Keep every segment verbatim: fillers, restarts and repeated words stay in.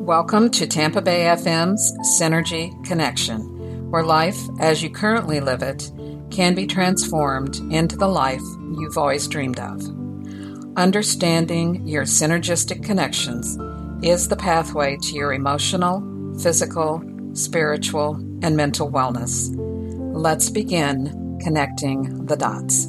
Welcome to Tampa Bay F M's Synergy Connection, where life, as you currently live it, can be transformed into the life you've always dreamed of. Understanding your synergistic connections is the pathway to your emotional, physical, spiritual, and mental wellness. Let's begin connecting the dots.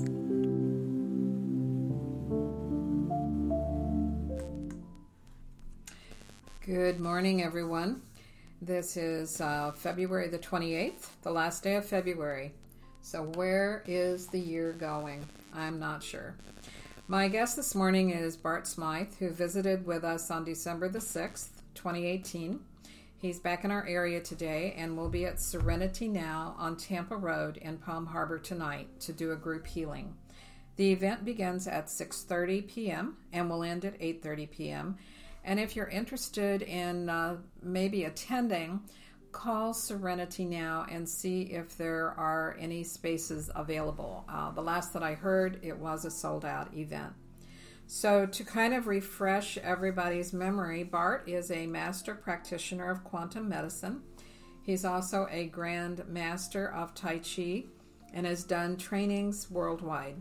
Good morning, everyone. This is uh, February the twenty-eighth, the last day of February. So where is the year going? I'm not sure. My guest this morning is Bart Smythe, who visited with us on December the sixth, twenty eighteen. He's back in our area today and will be at Serenity Now on Tampa Road in Palm Harbor tonight to do a group healing. The event begins at six thirty p.m. and will end at eight thirty p.m. And if you're interested in uh, maybe attending, call Serenity Now and see if there are any spaces available. Uh, the last that I heard, it was a sold-out event. So to kind of refresh everybody's memory, Bart is a master practitioner of quantum medicine. He's also a grand master of Tai Chi and has done trainings worldwide.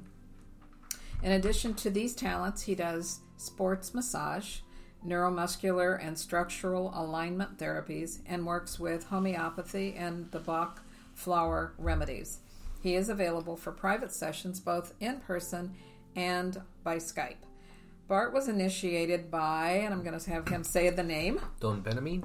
In addition to these talents, he does sports massage, neuromuscular and structural alignment therapies, and works with homeopathy and the Bach flower remedies. He is available for private sessions both in person and by Skype. Bart was initiated by, and I'm going to have him say the name, Don Benjamin,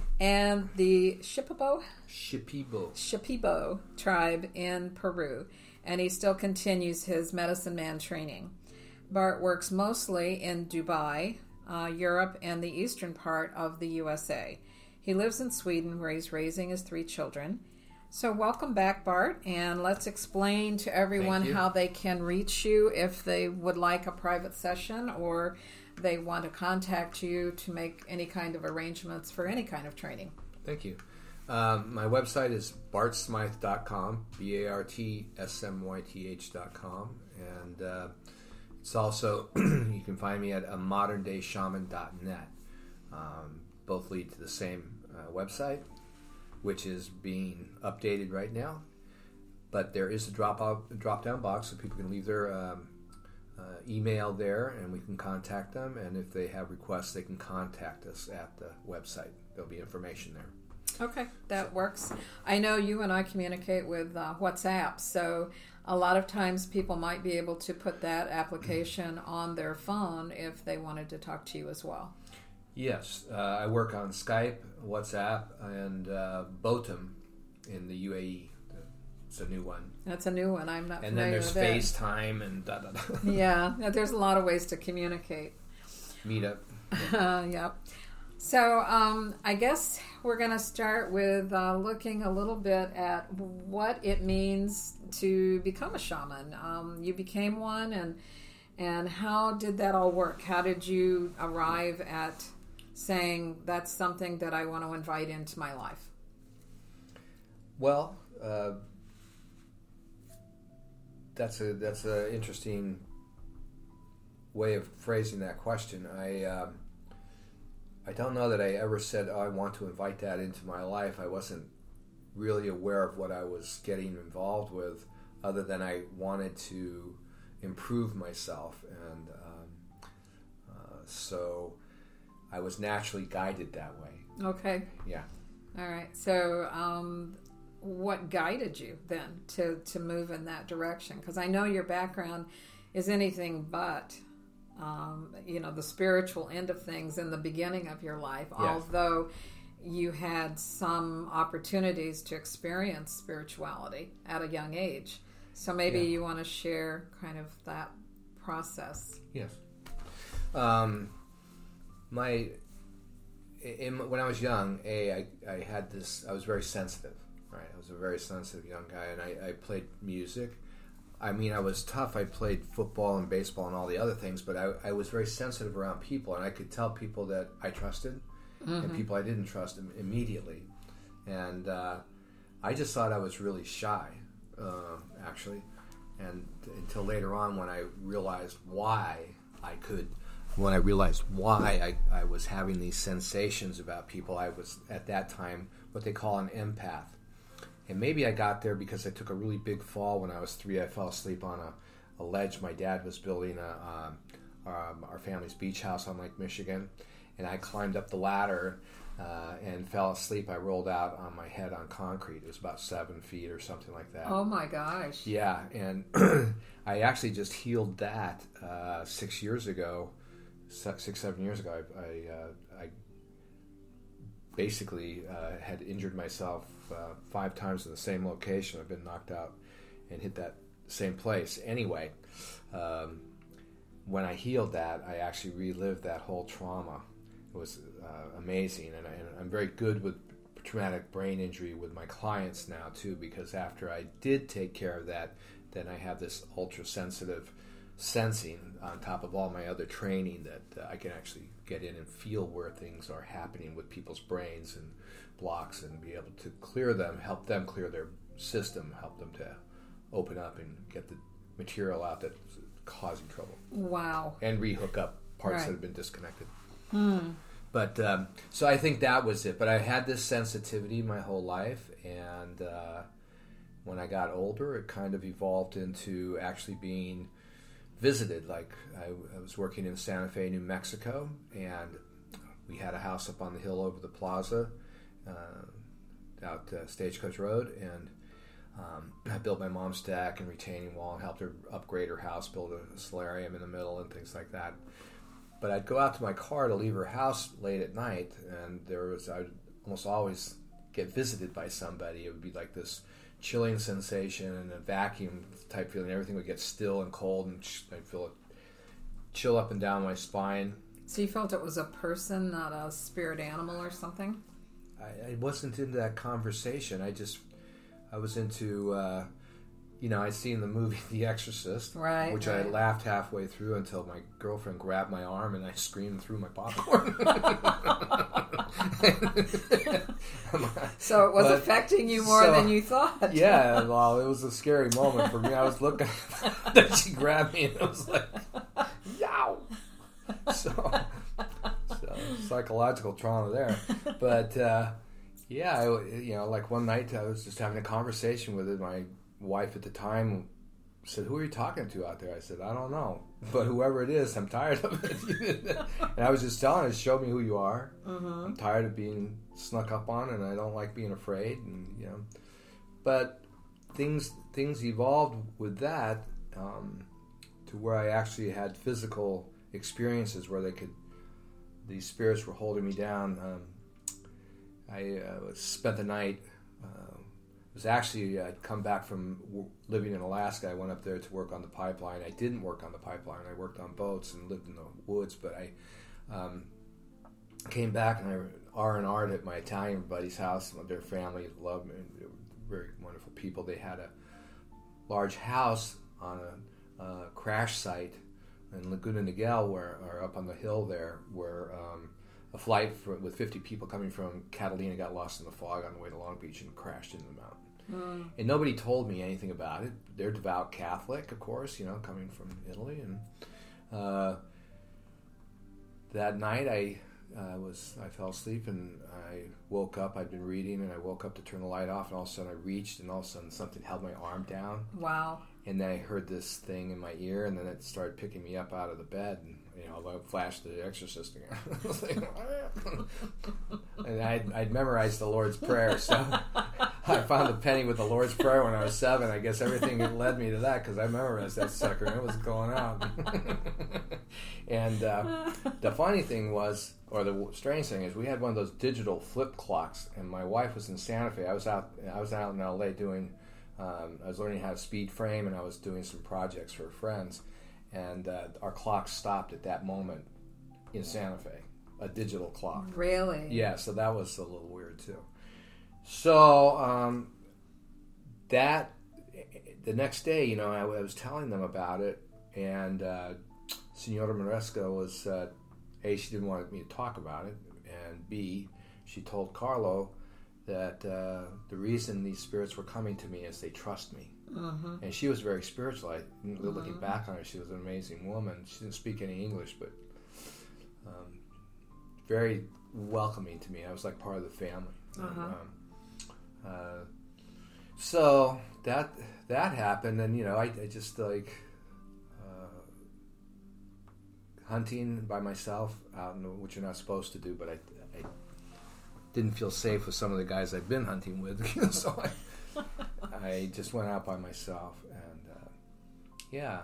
and the Shipibo Shipibo Shipibo tribe in Peru, and he still continues his medicine man training. Bart works mostly in Dubai, Uh, Europe, and the eastern part of the U S A. He lives in Sweden where he's raising his three children. So welcome back, Bart, and let's explain to everyone how they can reach you if they would like a private session or they want to contact you to make any kind of arrangements for any kind of training. Thank you. Um, my website is bart smythe dot com, B A R T S M Y T H dot com, and uh, it's also, you can find me at a modern day shaman dot net. Um, both lead to the same uh, website, which is being updated right now. But there is a drop out, drop down box so people can leave their um, uh, email there and we can contact them. And if they have requests, they can contact us at the website. There'll be information there. Okay, that works. I know you and I communicate with uh, WhatsApp, so a lot of times people might be able to put that application on their phone if they wanted to talk to you as well. Yes, uh, I work on Skype, WhatsApp, and uh, Botum in the U A E. It's a new one. That's a new one. I'm not and familiar with it. And then there's FaceTime and da da da. Yeah, there's a lot of ways to communicate. Meetup. Uh, yep. So um, I guess we're going to start with uh, looking a little bit at what it means to become a shaman. Um, you became one, and and how did that all work? How did you arrive at saying that's something that I want to invite into my life? Well, uh, that's a that's an interesting way of phrasing that question. I. Um, I don't know that I ever said, oh, I want to invite that into my life. I wasn't really aware of what I was getting involved with, other than I wanted to improve myself. And um, uh, so I was naturally guided that way. Okay. Yeah. All right. So um, what guided you then to, to move in that direction? Because I know your background is anything but Um, you know, the spiritual end of things in the beginning of your life, yes. Although you had some opportunities to experience spirituality at a young age. So maybe yeah. you want to share kind of that process. Yes. Um, my, in, when I was young, a, I, I had this, I was very sensitive, right? I was a very sensitive young guy, and I, I played music. I mean, I was tough. I played football and baseball and all the other things, but I, I was very sensitive around people, and I could tell people that I trusted mm-hmm. and people I didn't trust im- immediately. And uh, I just thought I was really shy, uh, actually, and until later on when I realized why I could when I realized why I, I was having these sensations about people, I was at that time what they call an empath. And maybe I got there because I took a really big fall when I was three. I fell asleep on a, a ledge. My dad was building a, um, um, our family's beach house on Lake Michigan, and I climbed up the ladder uh, and fell asleep. I rolled out on my head on concrete. It was about seven feet or something like that. Oh my gosh. Yeah, and I actually just healed that uh, six years ago, six, seven years ago. I, I, uh, I basically uh, had injured myself uh, five times in the same location. I've been knocked out and hit that same place. Anyway, um, when I healed that, I actually relived that whole trauma. It was uh, amazing, and, I, and I'm very good with traumatic brain injury with my clients now too, because after I did take care of that, then I have this ultra sensitive sensing on top of all my other training that uh, I can actually get in and feel where things are happening with people's brains and blocks and be able to clear them, help them clear their system, help them to open up and get the material out that's causing trouble. Wow. And rehook up parts Right. that have been disconnected. Hmm. But um, so I think that was it. But I had this sensitivity my whole life, and uh, when I got older, it kind of evolved into actually being visited. Like I, I was working in Santa Fe, New Mexico, and we had a house up on the hill over the plaza, uh, out uh, Stagecoach Road, and um, I built my mom's deck and retaining wall and helped her upgrade her house, build a solarium in the middle and things like that. But I'd go out to my car to leave her house late at night, and there was I would almost always get visited by somebody. It would be like this chilling sensation and a vacuum type feeling. Everything would get still and cold, and I'd feel it chill up and down my spine. So you felt it was a person, not a spirit animal or something? I, I wasn't into that conversation. I just I was into. Uh, You know, I'd seen the movie The Exorcist, Right, which I right. laughed halfway through until my girlfriend grabbed my arm and I screamed through my popcorn. So it was But- affecting you more so- than you thought. Yeah, well, it was a scary moment for me. I was looking, then she grabbed me and it was like, yow! So, so psychological trauma there. But, uh, yeah, I, you know, like one night I was just having a conversation with it. My wife at the time said, "Who are you talking to out there?" I said, "I don't know, but whoever it is, I'm tired of it." And I was just telling her, "Show me who you are. Mm-hmm. I'm tired of being snuck up on, and I don't like being afraid." And you know, but things things evolved with that um, to where I actually had physical experiences where they could, these spirits were holding me down. Um, I uh, spent the night. Uh, it was actually I'd come back from w- living in Alaska. I went up there to work on the pipeline. I didn't work on the pipeline. I worked on boats and lived in the woods. But I um, came back and I R and R'd at my Italian buddy's house. Their family loved me. They were very wonderful people. They had a large house on a uh, crash site in Laguna Niguel, where or up on the hill there, where um, a flight for, with fifty people coming from Catalina got lost in the fog on the way to Long Beach and crashed into the mountain. Mm. And nobody told me anything about it. They're devout Catholic, of course, you know, coming from Italy. And uh, that night I uh, was I fell asleep and I woke up. I'd been reading and I woke up to turn the light off, and all of a sudden I reached and all of a sudden something held my arm down. Wow. And then I heard this thing in my ear, and then it started picking me up out of the bed, and you know, I flashed The Exorcist again. I was like, and I'd, I'd memorized the Lord's Prayer, so I found a penny with the Lord's Prayer when I was seven. I guess everything led me to that because I memorized that sucker, and it was going out. And uh, the funny thing was, or the strange thing is, we had one of those digital flip clocks, and my wife was in Santa Fe. I was out. I was out in L A doing. Um, I was learning how to speed frame, and I was doing some projects for friends, and uh, our clock stopped at that moment in Santa Fe, a digital clock. Really? Yeah, so that was a little weird too. So um, that the next day, you know, I, I was telling them about it, and uh, Senora Maresca was uh, A, she didn't want me to talk about it, and B, she told Carlo that uh, the reason these spirits were coming to me is they trust me. Mm-hmm. And she was very spiritual. I, looking Mhm. back on her, she was an amazing woman. She didn't speak any English, but um, very welcoming to me. I was like part of the family. Uh-huh. And, um, uh, so that that happened, and you know, I, I just like uh, hunting by myself out, in the, which you're not supposed to do, but I, I didn't feel safe with some of the guys I'd been hunting with, so I, I just went out by myself, and uh, yeah,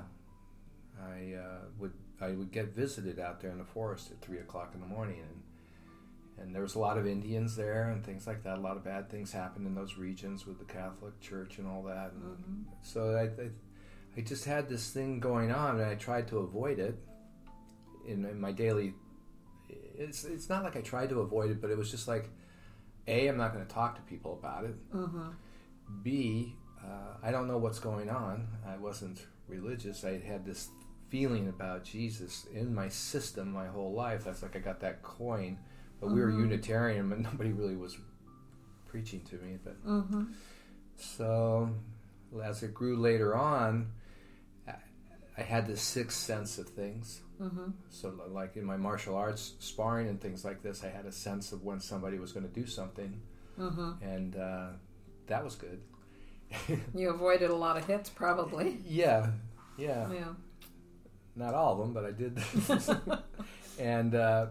I uh, would I would get visited out there in the forest at three o'clock in the morning, and and there was a lot of Indians there and things like that. A lot of bad things happened in those regions with the Catholic Church and all that. And Mm-hmm. so I, I, I just had this thing going on, and I tried to avoid it in, in my daily. It's it's not like I tried to avoid it, but it was just like, A, I'm not going to talk to people about it. Mm-hmm. B, uh, I don't know what's going on. I wasn't religious. I had this feeling about Jesus in my system my whole life. That's like I got that coin. But we were Mm-hmm. Unitarian, but nobody really was preaching to me. But Mm-hmm. so as it grew later on, I, I had this sixth sense of things. Mm-hmm. So like in my martial arts sparring and things like this, I had a sense of when somebody was going to do something, Mm-hmm. and uh, that was good. You avoided a lot of hits, probably. yeah, yeah, Yeah. not all of them, but I did. and uh,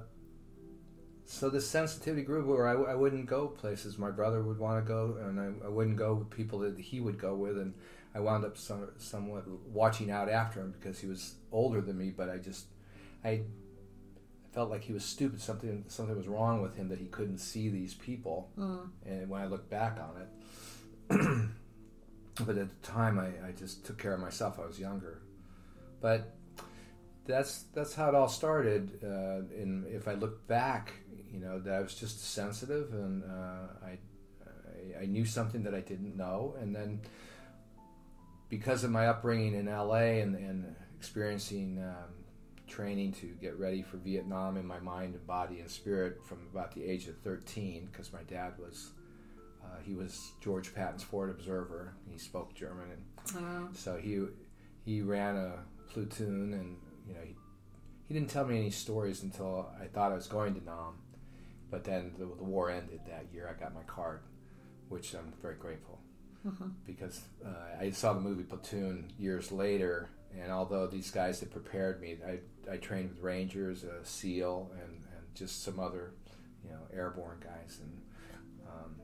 so this sensitivity grew where I, I wouldn't go places my brother would want to go, and I, I wouldn't go with people that he would go with, and I wound up some, somewhat watching out after him because he was older than me, but I just, I felt like he was stupid. Something something was wrong with him that he couldn't see these people. Mm. And when I look back on it, but at the time I, I just took care of myself. I was younger, but that's that's how it all started. Uh, and if I look back, you know, that I was just sensitive, and uh, I, I I knew something that I didn't know, and then because of my upbringing in L A and, and experiencing um, training to get ready for Vietnam in my mind and body and spirit from about the age of thirteen, because my dad was uh, he was George Patton's forward observer. He spoke German, and Oh. so he he ran a platoon, and you know he, he didn't tell me any stories until I thought I was going to Nam, but then the, the war ended that year. I got my card, which I'm very grateful. Mm-hmm. Because uh, I saw the movie Platoon years later, and although these guys had prepared me, I, I trained with Rangers, a SEAL, and, and just some other, you know, airborne guys, and um,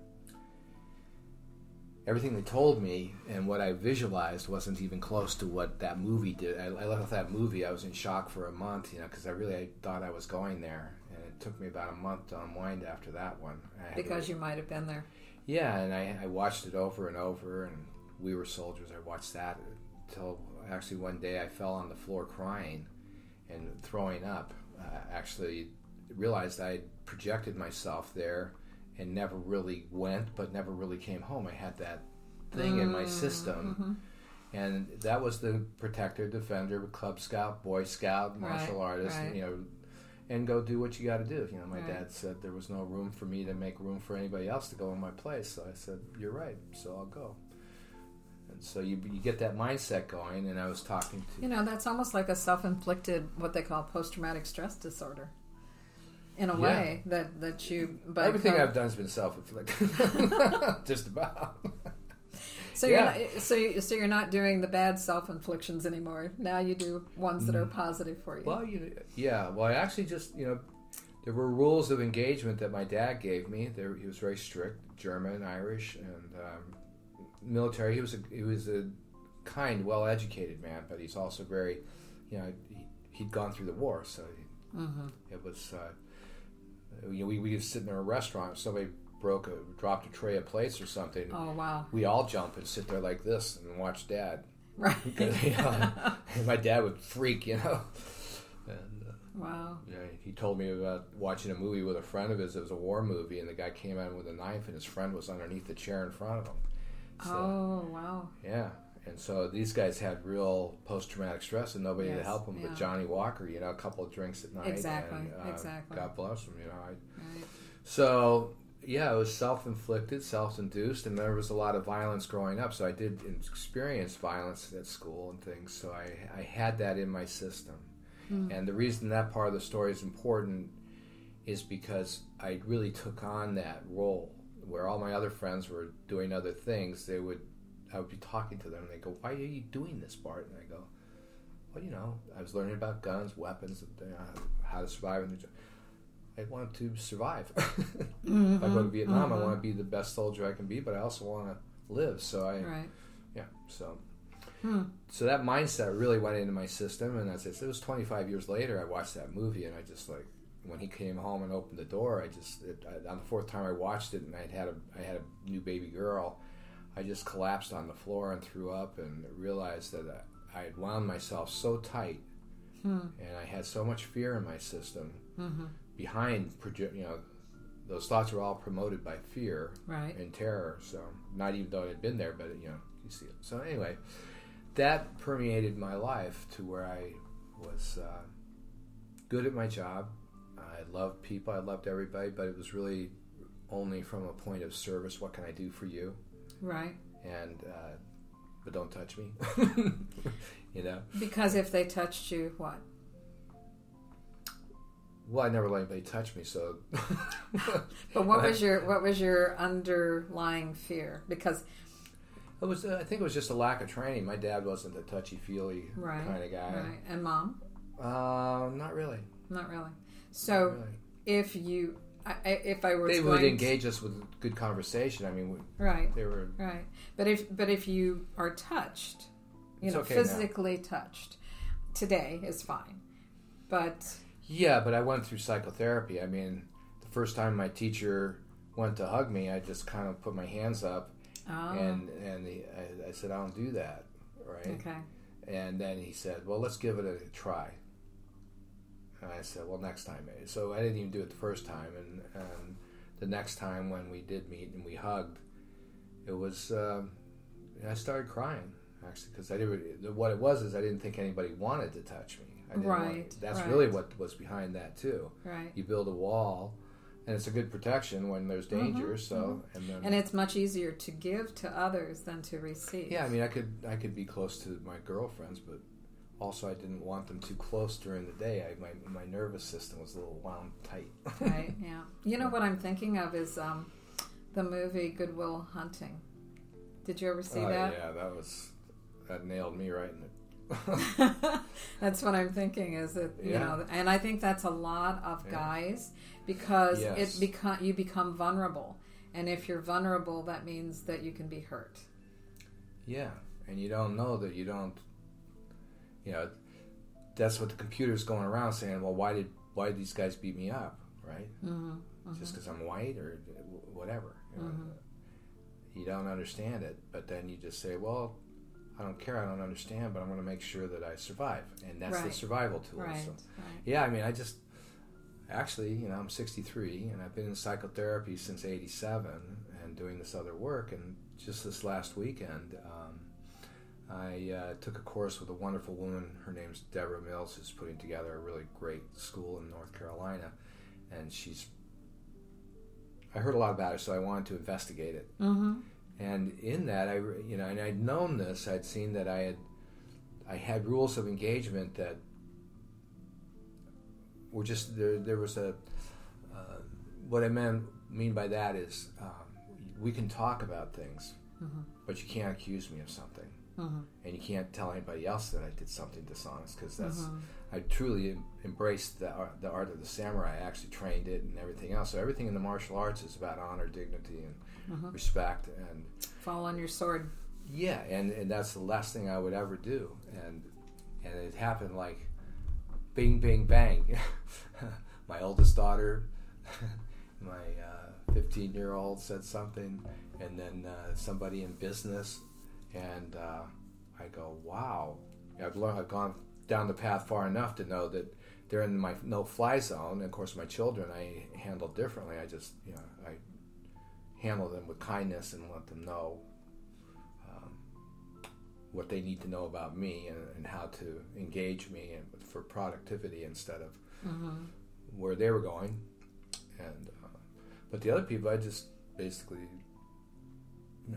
everything they told me and what I visualized wasn't even close to what that movie did. I, I left that movie, I was in shock for a month, you know, because I really I thought I was going there, and it took me about a month to unwind after that one. I had Because to, you might have been there. Yeah, and I, I watched it over and over, and We Were Soldiers, I watched that until actually one day I fell on the floor crying and throwing up. Uh, actually realized I had projected myself there and never really went, but never really came home. I had that thing mm, in my system, mm-hmm. and that was the protector, defender, Cub Scout, Boy Scout, martial right, artist, right. you know, and go do what you got to do. You know, my right. dad said there was no room for me to make room for anybody else to go in my place. So I said, "You're right." So I'll go. And so you you get that mindset going. And I was talking to you know that's almost like a self-inflicted, what they call post-traumatic stress disorder, in a yeah. way that that you. But everything I've done has been self-inflicted, just about. So yeah. you're not, so you, so you're not doing the bad self-inflictions anymore. Now you do ones that are positive for you. Well, you, yeah. Well, I actually just you know there were rules of engagement that my dad gave me. There, he was very strict, German, Irish, and um, military. He was a, he was a kind, well-educated man, but he's also very, you know, he, he'd gone through the war, so he, mm-hmm. it was. Uh, you know, we we could sit in a restaurant. If somebody broke a dropped a tray of plates or something. Oh wow! We all jump and sit there like this and watch Dad. Right. Because, you know, my dad would freak, you know. And uh, wow. Yeah, he told me about watching a movie with a friend of his. It was a war movie, and the guy came in with a knife, and his friend was underneath the chair in front of him. So, oh wow! Yeah, and so these guys had real post-traumatic stress, and nobody yes, to help them. yeah. But Johnny Walker, you know, a couple of drinks at night. Exactly. And, uh, exactly. God bless him, you know. I, right. So. Yeah, it was self-inflicted, self-induced, and there was a lot of violence growing up. So I did experience violence at school and things. So I, I had that in my system. Mm. And the reason that part of the story is important is because I really took on that role where all my other friends were doing other things. They would, I would be talking to them and they go, "Why are you doing this, Bart?" And I go, "Well, you know, I was learning about guns, weapons, uh, how to survive in the I want to survive. Mm-hmm. If I go to Vietnam, mm-hmm. I want to be the best soldier I can be, but I also want to live." So I, right. yeah, so, hmm. so that mindset really went into my system. And as I said, it was twenty-five years later, I watched that movie, and I just like, when he came home and opened the door, I just, it, I, on the fourth time I watched it, and I had a, I had a new baby girl, I just collapsed on the floor and threw up, and realized that I, I had wound myself so tight, hmm. and I had so much fear in my system. Mm-hmm. Behind, you know, those thoughts were all promoted by fear right. and terror. So, not even though it had been there, but you know, you see it. So anyway, that permeated my life to where I was uh, good at my job. I loved people. I loved everybody, but it was really only from a point of service. What can I do for you? Right. And uh, but don't touch me. You know. Because if they touched you, what? Well, I never let anybody touch me, so. But what was your what was your underlying fear? Because it was, uh, I think it was just a lack of training. My dad wasn't a touchy-feely right, kind of guy. Right, and mom? Uh, not really. Not really. So, not really. if you, I, if I were, they going would engage us with good conversation. I mean, we, right, they were right. But if but if you are touched, you it's know, okay physically now. touched, today is fine. But yeah, but I went through psychotherapy. I mean, the first time my teacher went to hug me, I just kind of put my hands up, oh. and and he, I, I said, "I don't do that," right? Okay. And then he said, "Well, let's give it a try." And I said, "Well, next time." So I didn't even do it the first time, and, and the next time when we did meet and we hugged, it was uh, I started crying actually because I didn't. What it was is I didn't think anybody wanted to touch me. I didn't right. Want, that's right. really what was behind that too. Right. You build a wall, and it's a good protection when there's danger. Mm-hmm. So mm-hmm. and then and it's much easier to give to others than to receive. Yeah, I mean, I could I could be close to my girlfriends, but also I didn't want them too close during the day. I, my my nervous system was a little wound tight. Right. Yeah. You know what I'm thinking of is um, the movie Good Will Hunting. Did you ever see uh, that? Yeah, that was that nailed me right in the. That's what I'm thinking. Is that you Yeah. know, and I think that's a lot of Yeah. guys because Yes. it become you become vulnerable, and if you're vulnerable, that means that you can be hurt. Yeah, and you don't know that you don't. You know, that's what the computer's going around saying. Well, why did why did these guys beat me up? Right? Mm-hmm. Mm-hmm. Just because I'm white or whatever. You know? Mm-hmm. You don't understand it, but then you just say, well, I don't care, I don't understand, but I'm going to make sure that I survive. And that's right. the survival tool. Right. So, right. yeah, I mean, I just, actually, you know, I'm sixty-three, and I've been in psychotherapy since eighty-seven and doing this other work. And just this last weekend, um, I uh, took a course with a wonderful woman. Her name's Deborah Mills, who's putting together a really great school in North Carolina. And she's, I heard a lot about her, so I wanted to investigate it. Mm-hmm. And in that, I, you know, and I'd known this. I'd seen that I had, I had rules of engagement that were just there. There was a, uh, what I meant mean by that is, um, we can talk about things, Mm-hmm. but you can't accuse me of something, Mm-hmm. and you can't tell anybody else that I did something dishonest because that's. Mm-hmm. I truly em- embraced the art, the art of the samurai. I actually trained it and everything else. So everything in the martial arts is about honor, dignity, and Mm-hmm. respect, and Fall on your sword. yeah, and, and that's the last thing I would ever do. And and it happened like bing, bing, bang. My oldest daughter, my fifteen-year-old said something, and then uh, somebody in business, and uh, I go, wow. I've learned, I've gone down the path far enough to know that they're in my no-fly zone. And of course, my children I handle differently. I just, you know, I handle them with kindness and let them know um, what they need to know about me and, and how to engage me and for productivity instead of Mm-hmm. where they were going. And uh, but the other people, I just basically, you know,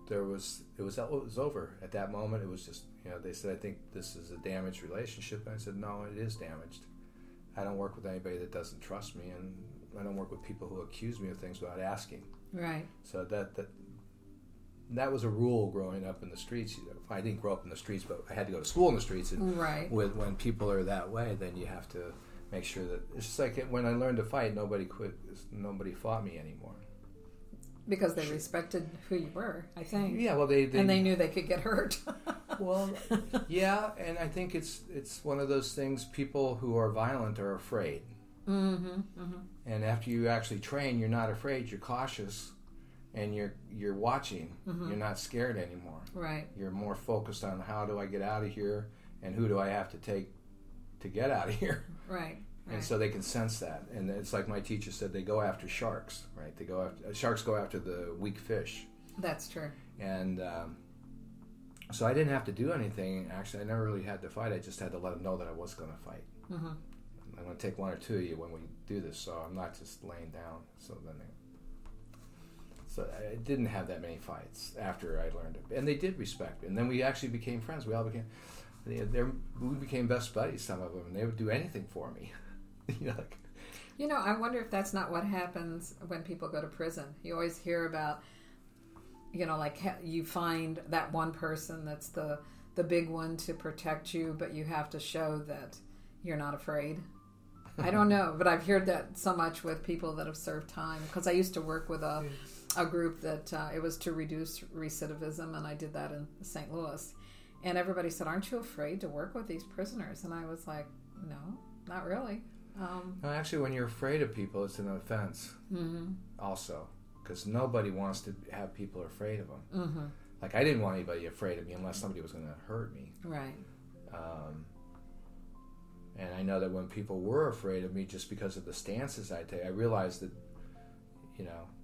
there was it was it was over at that moment. It was just, you know, they said, I think this is a damaged relationship, and I said, no, it is damaged. I don't work with anybody that doesn't trust me, and I don't work with people who accuse me of things without asking. Right. So that that that was a rule growing up in the streets. I didn't grow up in the streets, but I had to go to school in the streets. And right. with when people are that way, then you have to make sure that it's just like when I learned to fight, nobody quit, nobody fought me anymore. Because they respected who you were, I think. Yeah, well, they, they and they knew they could get hurt. Well, yeah, and I think it's it's one of those things. People who are violent are afraid, mm-hmm, mm-hmm. and after you actually train, you're not afraid. You're cautious, and you're you're watching. Mm-hmm. You're not scared anymore. Right. You're more focused on how do I get out of here, and who do I have to take to get out of here. Right. And right. so they can sense that, and it's like my teacher said, they go after sharks, right? They go after sharks go after the weak fish. That's true. And um, so I didn't have to do anything. Actually, I never really had to fight. I just had to let them know that I was going to fight. Mm-hmm. I'm going to take one or two of you when we do this, so I'm not just laying down. So then, they, so I didn't have that many fights after I learned it, and they did respect me. And then we actually became friends. We all became, they, we became best buddies. Some of them, and they would do anything for me. You know, like, you know, I wonder if that's not what happens when people go to prison. You always hear about, you know, like you find that one person that's the the big one to protect you, but you have to show that you're not afraid. I don't know, but I've heard that so much with people that have served time. Because I used to work with a a group that uh, it was to reduce recidivism, and I did that in Saint Louis. And everybody said, "Aren't you afraid to work with these prisoners?" And I was like, "No, not really." Um, no, actually, when you're afraid of people, it's an offense. Mm-hmm. Also, because nobody wants to have people afraid of them. Mm-hmm. Like I didn't want anybody afraid of me unless somebody was going to hurt me. Right. Um, and I know that when people were afraid of me, just because of the stances I take, I realized that, you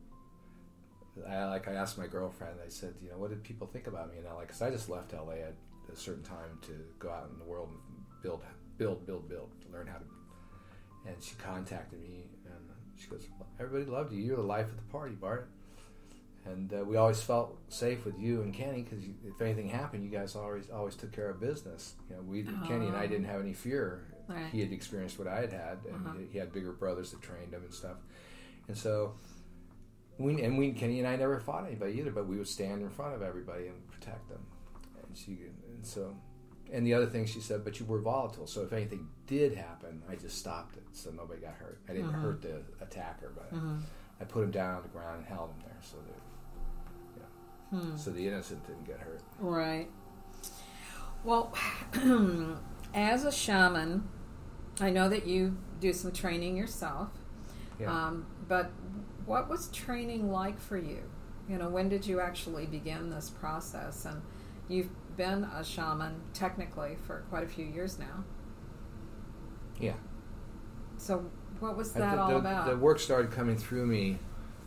know, I like I asked my girlfriend. I said, you know, what did people think about me in L A? Because I just left L A at a certain time to go out in the world and build, build, build, build, learn how to. And she contacted me, and she goes, well, everybody loved you. You're the life of the party, Bart. And uh, we always felt safe with you and Kenny because if anything happened, you guys always always took care of business. You know, we Oh. Kenny and I didn't have any fear. Right. He had experienced what I had had, and Uh-huh. he, he had bigger brothers that trained him and stuff. And so, we and we Kenny and I never fought anybody either, but we would stand in front of everybody and protect them. And she and so. And the other thing she said, but you were volatile, so if anything did happen, I just stopped it, so nobody got hurt. I didn't Mm-hmm. hurt the attacker, but Mm-hmm. I put him down on the ground and held him there, so that, you know, Hmm. so the innocent didn't get hurt. Right. Well, as a shaman, I know that you do some training yourself. Yeah. Um, but what was training like for you? You know, when did you actually begin this process? And you've been a shaman technically for quite a few years now. Yeah. So what was I- that the, all the, about? The work started coming through me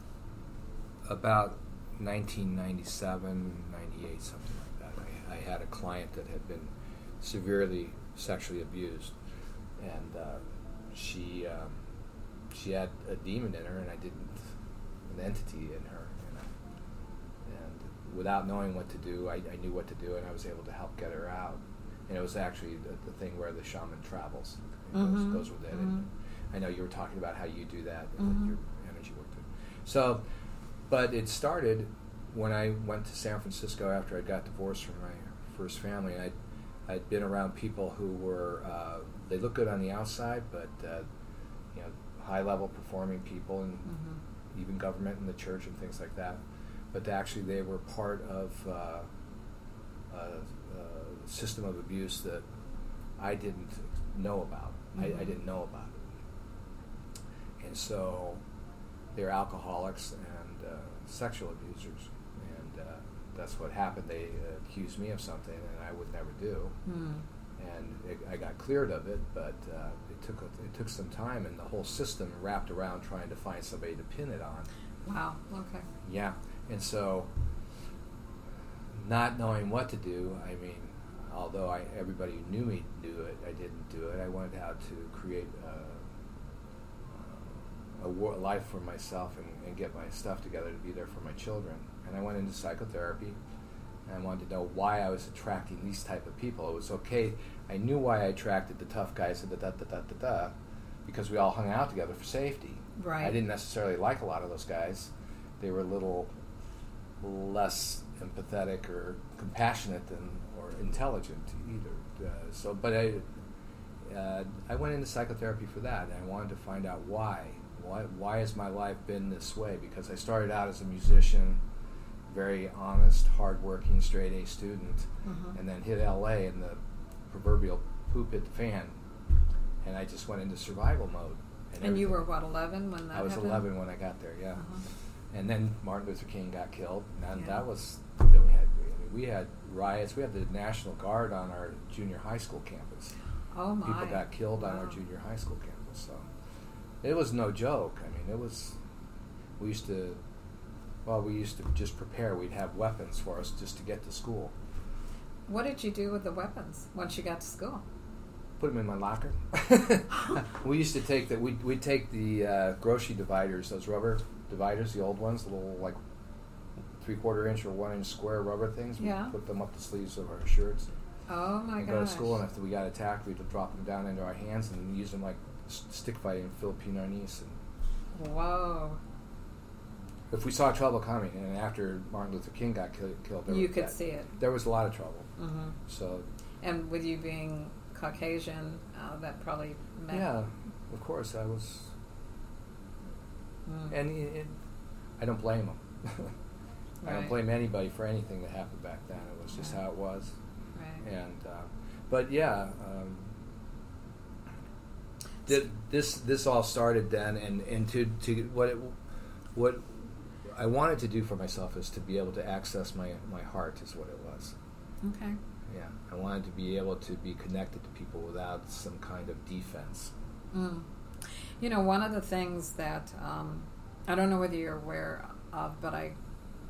about nineteen ninety-seven, ninety-eight, something like that. I, I had a client that had been severely sexually abused, and uh, she um, she had a demon in her, and I didn't, an entity in her, you know. And without knowing what to do, I, I knew what to do, and I was able to help get her out. And it was actually the, the thing where the shaman travels. It goes, Mhm. goes with it. Mhm. And I know you were talking about how you do that, and Mhm. your energy work too. So, but it started when I went to San Francisco after I got divorced from my first family. I'd, I'd been around people who were, uh, they look good on the outside, but, uh, you know, high-level performing people, and Mhm. even government and the church and things like that. But actually they were part of uh, a, a system of abuse that I didn't know about. Mhm. I, I didn't know about it. And so they're alcoholics and uh, sexual abusers. And uh, that's what happened. They uh, accused me of something and I would never do. Hmm. And it, I got cleared of it, but uh, it took a, it took some time, and the whole system wrapped around trying to find somebody to pin it on. Wow. Okay. Yeah, and so not knowing what to do, I mean, although I everybody who knew me knew it, I didn't do it. I went out to create a, a war, life for myself and, and get my stuff together to be there for my children. and I went into psychotherapy, and I wanted to know why I was attracting these type of people. It was okay. I knew why I attracted the tough guys and the da da da da da, because we all hung out together for safety. Right. I didn't necessarily like a lot of those guys. They were a little less empathetic or compassionate than or intelligent either. Uh, so, but I, uh, I went into psychotherapy for that, and I wanted to find out why. Why, why has my life been this way? Because I started out as a musician, very honest, hardworking, straight A student, mm-hmm. and then hit L A and the proverbial poop hit the fan, and I just went into survival mode. And, and you were, what, eleven when that I was happened? eleven when I got there, yeah. Uh-huh. And then Martin Luther King got killed, and Yeah. that was, then we had, I mean, we had riots. We had the National Guard on our junior high school campus. Oh, my. People got killed on Wow. our junior high school campus, so it was no joke. I mean, it was, we used to, well, we used to just prepare. We'd have weapons for us just to get to school. What did you do with the weapons once you got to school? Put them in my locker. We used to take the, we'd, we'd take the uh, grocery dividers, those rubber dividers, the old ones, the little like three-quarter inch or one-inch square rubber things. We'd Yeah. put them up the sleeves of our shirts. Oh, my We'd gosh. go to school, and if we got attacked, we'd drop them down into our hands and use them like s- stick fighting in Filipino Arnis. And Whoa. if we saw trouble coming, and after Martin Luther King got ki- killed, there You was could that, see it. there was a lot of trouble. Mm-hmm. So, And with you being Caucasian, uh, that probably meant... yeah, of course, I was, Mm. and it, it, I don't blame them. I don't Right. blame anybody for anything that happened back then. It was just Right. how it was. Right. And uh, but yeah, um, th- this this all started then, and, and to to what it, what I wanted to do for myself is to be able to access my my heart is what it was. Okay. Yeah, I wanted to be able to be connected to people without some kind of defense. Mm. You know, one of the things that um, I don't know whether you're aware of, but I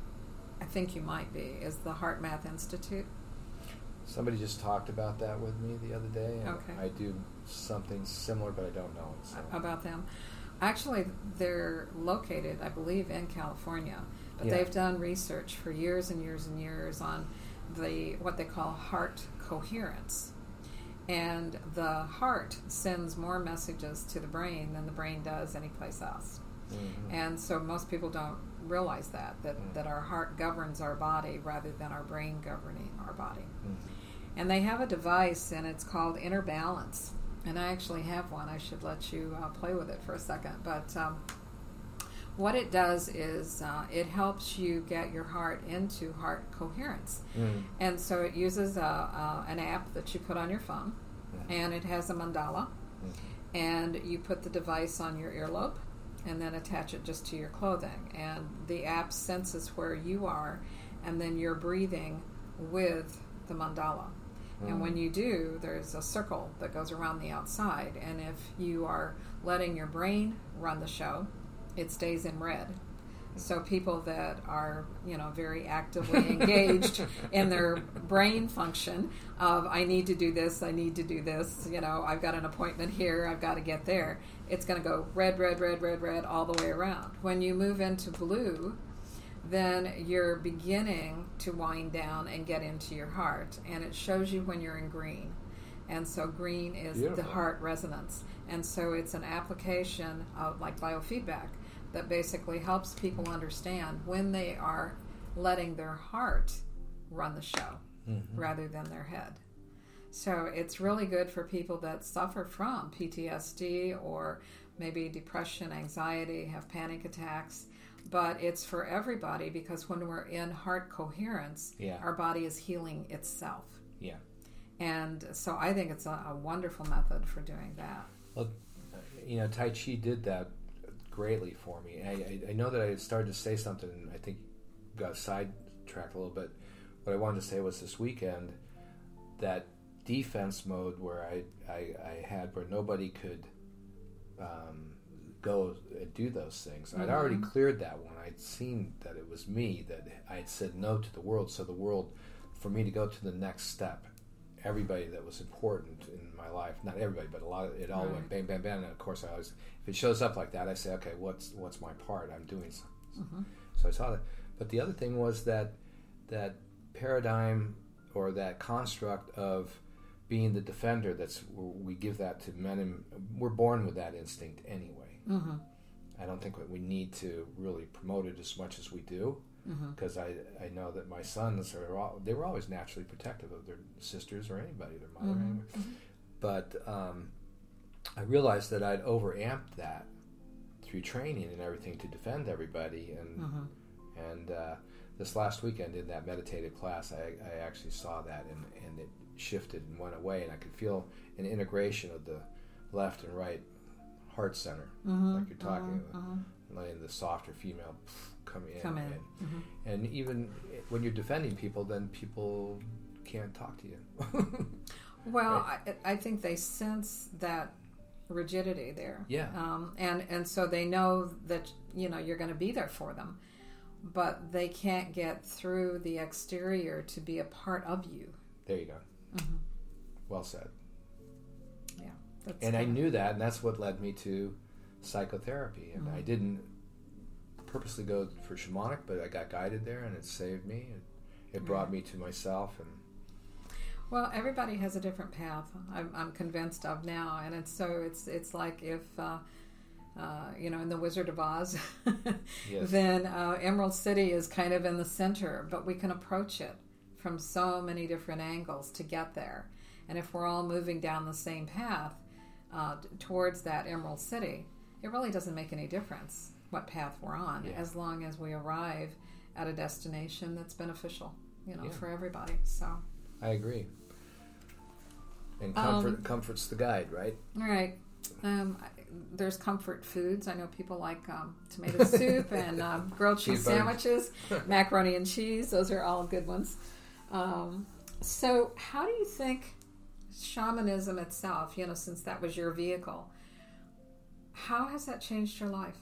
I think you might be, is the Heart Math Institute. Somebody just talked about that with me the other day, and Okay. I do something similar, but I don't know it. So. About them. Actually, they're located, I believe, in California, but Yeah. they've done research for years and years and years on the what they call heart coherence. And the heart sends more messages to the brain than the brain does anyplace else. Mhm. And so most people don't realize that, that, Mm. that our heart governs our body rather than our brain governing our body. Mhm. And they have a device, and it's called Inner Balance. And I actually have one. I should let you uh, play with it for a second. But um, what it does is uh, it helps you get your heart into heart coherence. Mm. And so it uses a, a, an app that you put on your phone, Mhm. and it has a mandala. Mhm. And you put the device on your earlobe and then attach it just to your clothing. And the app senses where you are, and then you're breathing with the mandala. And when you do, there's a circle that goes around the outside. And if you are letting your brain run the show, it stays in red. So people that are, you know, very actively engaged in their brain function of, I need to do this, I need to do this, you know, I've got an appointment here, I've got to get there. It's going to go red, red, red, red, red all the way around. When you move into blue, then you're beginning to wind down and get into your heart. And it shows you when you're in green. And so green is Beautiful. the heart resonance. And so it's an application of like biofeedback that basically helps people understand when they are letting their heart run the show Mm-hmm. rather than their head. So it's really good for people that suffer from P T S D or maybe depression, anxiety, have panic attacks. But it's for everybody, because when we're in heart coherence, Yeah. our body is healing itself. Yeah. And so I think it's a, a wonderful method for doing that. Well, you know, Tai Chi did that greatly for me. I, I, I know that I had started to say something, and I think got sidetracked a little bit. What I wanted to say was this weekend, that defense mode where I, I, I had where nobody could um, go and do those things. I'd already Mhm. cleared that one. I'd seen that it was me, that I had said no to the world, so the world, for me to go to the next step, everybody that was important in my life, not everybody, but a lot of it all Right. went bang, bang, bang. And of course, I always, if it shows up like that, I say, okay, what's what's my part? I'm doing something. Mhm. So I saw that. But the other thing was that that paradigm or that construct of being the defender. That's we give that to men, and we're born with that instinct anyway. Mm-hmm. I don't think that we need to really promote it as much as we do, because mm-hmm. I, I know that my sons are all, they were always naturally protective of their sisters or anybody, their mother. Mm-hmm. Anyway. Mm-hmm. But um, I realized that I'd overamped that through training and everything to defend everybody, and mm-hmm. and uh, this last weekend in that meditative class, I, I actually saw that, and, and it shifted and went away, and I could feel an integration of the left and right heart center, mm-hmm. like you're talking, mm-hmm. letting the softer female come in, come in. And, mm-hmm. and even when you're defending people, then people can't talk to you. Well, right? I, I think they sense that rigidity there, yeah, um, and and so they know that you know you're going to be there for them, but they can't get through the exterior to be a part of you. There you go. Mm-hmm. Well said. Yeah. That's and I knew that, and that's what led me to psychotherapy. And mm-hmm. I didn't purposely go for shamanic, but I got guided there, and it saved me. It, it brought yeah. me to myself. And well, everybody has a different path. I'm, I'm convinced of now, and it's so it's it's like if uh, uh, you know, in the Wizard of Oz, yes. then uh, Emerald City is kind of in the center, but we can approach it from so many different angles to get there. And if we're all moving down the same path uh, towards that Emerald City, it really doesn't make any difference what path we're on, yeah. as long as we arrive at a destination that's beneficial, you know, yeah. for everybody. So I agree. And comfort, um, comfort's the guide, right? All right. Um, there's comfort foods. I know people like um, tomato soup and um, grilled cheese sandwiches, macaroni and cheese. Those are all good ones. Um, so how do you think shamanism itself, you know, since that was your vehicle, how has that changed your life?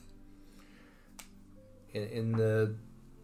In, in the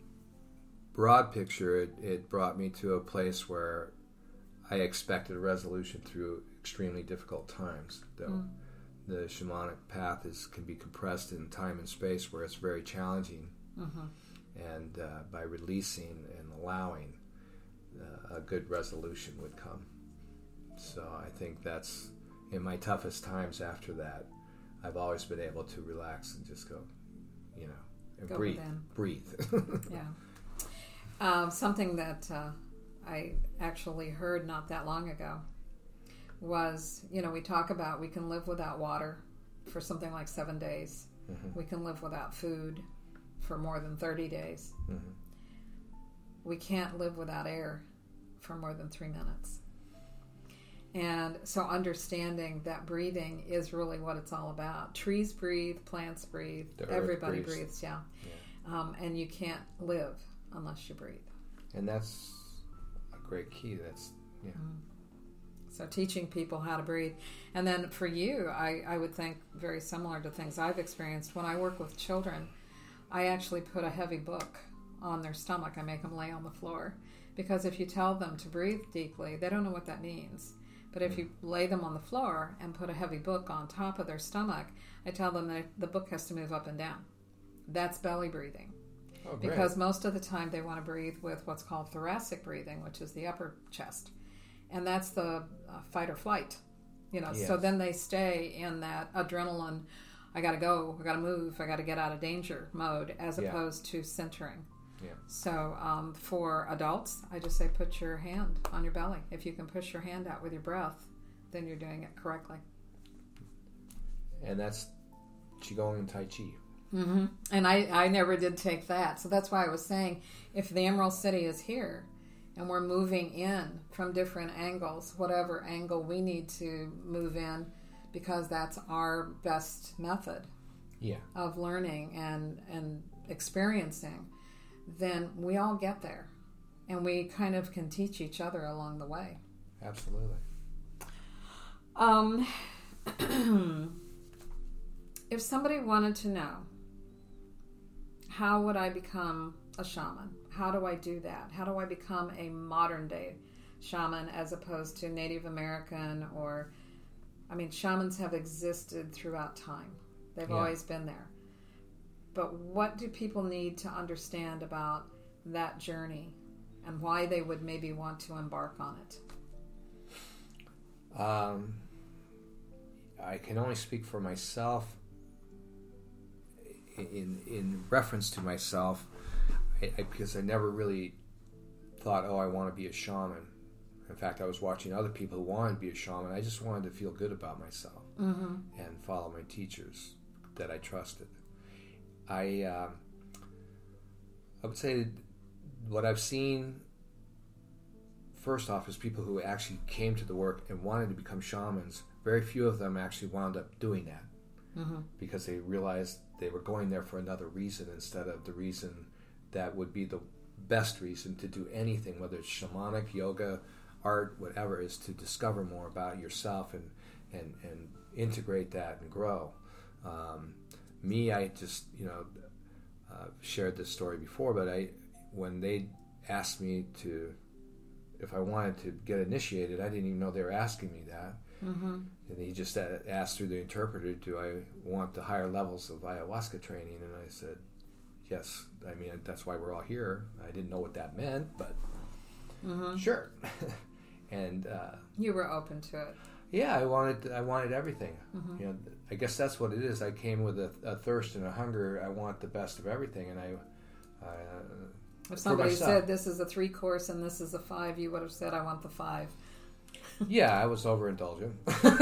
broad picture, it, it brought me to a place where I expected a resolution through extremely difficult times. Though mm. the shamanic path is can be compressed in time and space where it's very challenging. Mm-hmm. And uh, by releasing and allowing, Uh, a good resolution would come. So I think that's, in my toughest times after that, I've always been able to relax and just go, you know, and go breathe. within. Breathe. Yeah. Um, something that uh, I actually heard not that long ago was, you know, we talk about we can live without water for something like seven days. Mm-hmm. We can live without food for more than thirty days. Mm-hmm. We can't live without air for more than three minutes. And so understanding that breathing is really what it's all about. Trees breathe, plants breathe, the everybody breathes. breathes, yeah. yeah. Um, and you can't live unless you breathe. And that's a great key. That's, yeah. Mm. So teaching people how to breathe. And then for you, I, I would think very similar to things I've experienced. When I work with children, I actually put a heavy book on their stomach. I make them lay on the floor, because if you tell them to breathe deeply, they don't know what that means. But if you lay them on the floor and put a heavy book on top of their stomach, I tell them that the book has to move up and down. That's belly breathing. Oh, because most of the time they want to breathe with what's called thoracic breathing, which is the upper chest, and that's the uh, fight or flight. You know, yes. So then they stay in that adrenaline, I got to go, I got to move, I got to get out of danger mode, as yeah. opposed to centering. Yeah. So um, for adults, I just say put your hand on your belly. If you can push your hand out with your breath, then you're doing it correctly. And that's Qigong and Tai Chi. Mm-hmm. And I, I never did take that. So that's why I was saying, if the Emerald City is here and we're moving in from different angles, whatever angle we need to move in, because that's our best method yeah. of learning and, and experiencing, then we all get there. And we kind of can teach each other along the way. Absolutely. Um, if somebody wanted to know, how would I become a shaman? How do I do that? How do I become a modern day shaman as opposed to Native American? Or, I mean, shamans have existed throughout time. They've yeah. always been there. But what do people need to understand about that journey and why they would maybe want to embark on it? Um, I can only speak for myself. In in reference to myself, I, I, because I never really thought, oh, I want to be a shaman. In fact, I was watching other people who wanted to be a shaman. I just wanted to feel good about myself mm-hmm. and follow my teachers that I trusted. I uh, I would say what I've seen, first off, is people who actually came to the work and wanted to become shamans. Very few of them actually wound up doing that mm-hmm. because they realized they were going there for another reason instead of the reason that would be the best reason to do anything, whether it's shamanic, yoga, art, whatever, is to discover more about yourself and and, and integrate that and grow. Um, me, I just, you know, uh, shared this story before, but I, when they asked me to, if I wanted to get initiated, I didn't even know they were asking me that. Mm-hmm. And he just asked through the interpreter, do I want the higher levels of ayahuasca training? And I said, yes. I mean, that's why we're all here. I didn't know what that meant, but mm-hmm. sure. And uh, you were open to it. Yeah, I wanted I wanted everything. Mm-hmm. You know, I guess that's what it is. I came with a, a thirst and a hunger. I want the best of everything, and I. Uh, if somebody said this is a three course and this is a five, you would have said, I want the five. Yeah, I was overindulgent.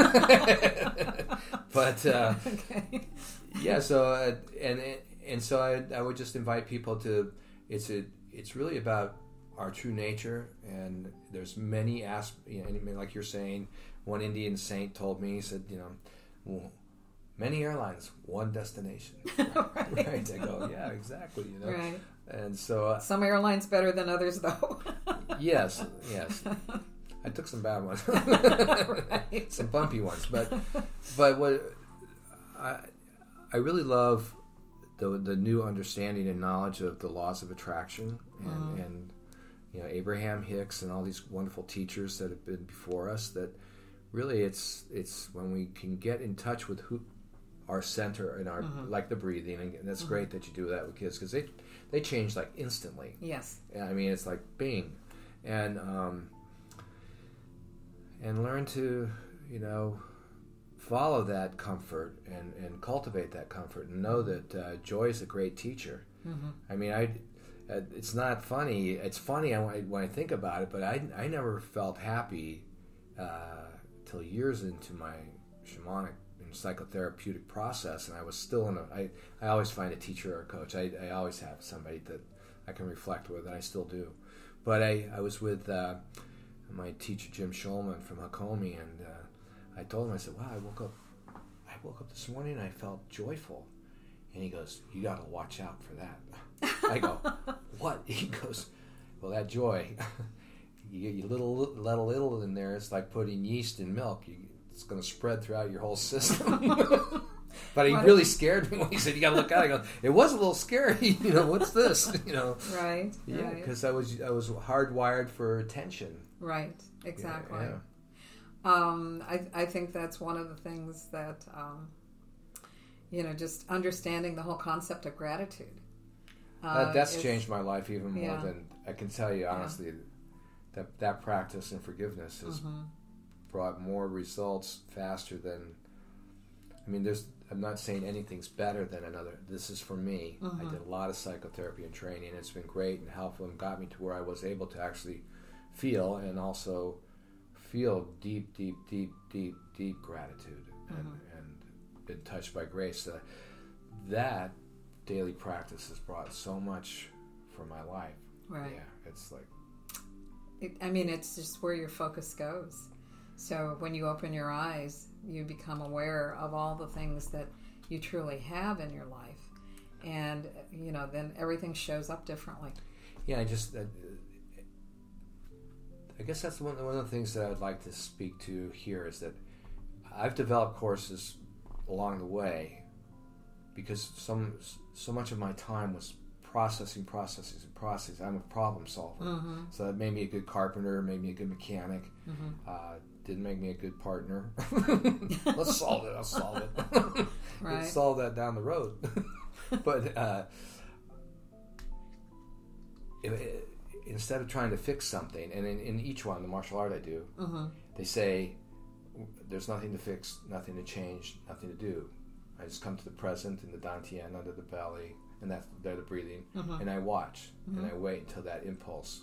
But uh, okay. yeah, so uh, and and so I I would just invite people to. It's a it's really about our true nature, and there's many aspects. You know, like you're saying, one Indian saint told me, he said, you know, well, many airlines, one destination. Right. Right. I go, yeah, exactly. You know, right. And so uh, some airlines better than others, though. yes, yes. I took some bad ones, right. some bumpy ones, but but what I I really love the the new understanding and knowledge of the laws of attraction, and, mm. and you know, Abraham Hicks and all these wonderful teachers that have been before us. That really, it's it's when we can get in touch with who our center and our mm-hmm. like the breathing, and that's mm-hmm. great that you do that with kids because they they change like instantly. Yes, I mean, it's like bing, and. Um, And learn to, you know, follow that comfort and, and cultivate that comfort and know that uh, joy is a great teacher. mm-hmm. I mean, I, uh, it's not funny. It's funny when I, when I think about it, but I, I never felt happy uh, till years into my shamanic and psychotherapeutic process, and I was still in a. I, I always find a teacher or a coach. I, I always have somebody that I can reflect with, and I still do. But I, I was with. Uh, my teacher Jim Schulman from Hakomi, and uh, I told him, I said, wow, I woke up I woke up this morning and I felt joyful. And he goes, you got to watch out for that. I go, what? He goes, well, that joy, you get you little let a little in there, it's like putting yeast in milk. You, it's going to spread throughout your whole system. But he really scared me when he said, you got to look out. I go, it was a little scary. You know, what's this? You know, right. Yeah, because right. I was I was hardwired for attention. Right, exactly. Yeah, yeah. Um, I, I think that's one of the things that, um, you know, just understanding the whole concept of gratitude. Uh, uh, that's is, changed my life even more yeah. than I can tell you, honestly. Yeah. That that practice and forgiveness has mm-hmm. brought more results faster than, I mean, there's. I'm not saying anything's better than another. This is for me. Mm-hmm. I did a lot of psychotherapy and training. It's been great and helpful and got me to where I was able to actually feel and also feel deep, deep, deep, deep, deep gratitude and, mm-hmm. and been touched by grace. Uh, that daily practice has brought so much for my life. Right. Yeah, it's like... It, I mean, it's just where your focus goes. So when you open your eyes, you become aware of all the things that you truly have in your life. And, you know, then everything shows up differently. Yeah, I just... Uh, I guess that's one, one of the things that I would like to speak to here is that I've developed courses along the way because some so much of my time was processing, processing, and processing. I'm a problem solver. Mm-hmm. So that made me a good carpenter, made me a good mechanic. Mm-hmm. Uh, didn't make me a good partner. Let's solve it. I'll solve it. Right. Let's solve that down the road. But... Uh, it, it, instead of trying to fix something, and in, in each one, the martial art I do, Mm-hmm. they say, there's nothing to fix, nothing to change, nothing to do. I just come to the present in the dantian under the belly, and that's there the breathing, Mm-hmm. and I watch, Mm-hmm. and I wait until that impulse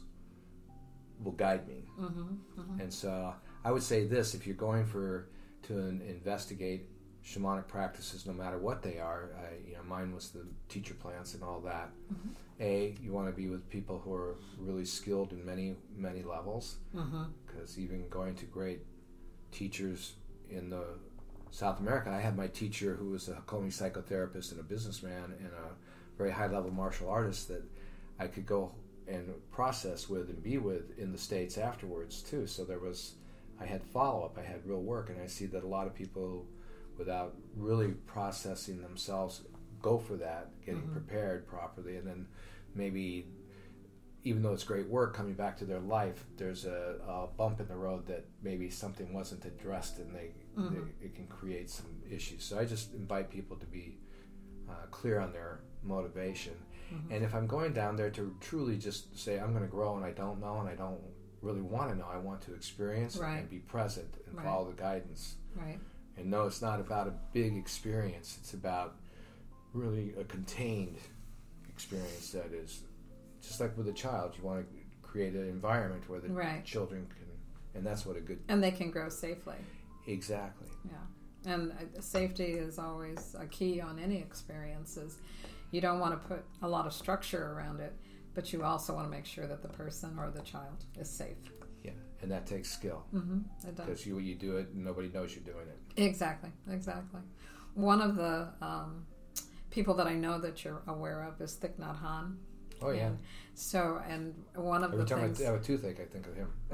will guide me. Mm-hmm. Mm-hmm. And so I would say this: if you're going for to in, investigate shamanic practices, no matter what they are, I, you know, mine was the teacher plants and all that. Mm-hmm. A, you want to be with people who are really skilled in many, many levels, Mm-hmm. because even going to great teachers in the South America, I had my teacher who was a Hakomi psychotherapist and a businessman and a very high-level martial artist that I could go and process with and be with in the States afterwards too. So there was, I had follow-up, I had real work, and I see that a lot of people, without really processing themselves, go for that, getting Mm-hmm. prepared properly, and then maybe, even though it's great work, coming back to their life, there's a, a bump in the road that maybe something wasn't addressed, and they, Mm-hmm. they it can create some issues. So I just invite people to be uh, clear on their motivation. Mm-hmm. And if I'm going down there to truly just say I'm going to grow and I don't know and I don't really want to know, I want to experience Right. and be present and Right. follow the guidance. Right. And no, it's not about a big experience. It's about really a contained experience that is just like with a child. You want to create an environment where the Right. children can, and that's what a good, And they can grow safely. exactly. Yeah. And uh, safety is always a key on any experiences. You don't want to put a lot of structure around it, but you also want to make sure that the person or the child is safe. Yeah, and that takes skill. Mm-hmm. It does. Because you you do it, and nobody knows you're doing it. Exactly, exactly. One of the um, people that I know that you're aware of is Thich Nhat Hanh. Oh yeah. And so, and one of Every the time things. I have a toothache, I think of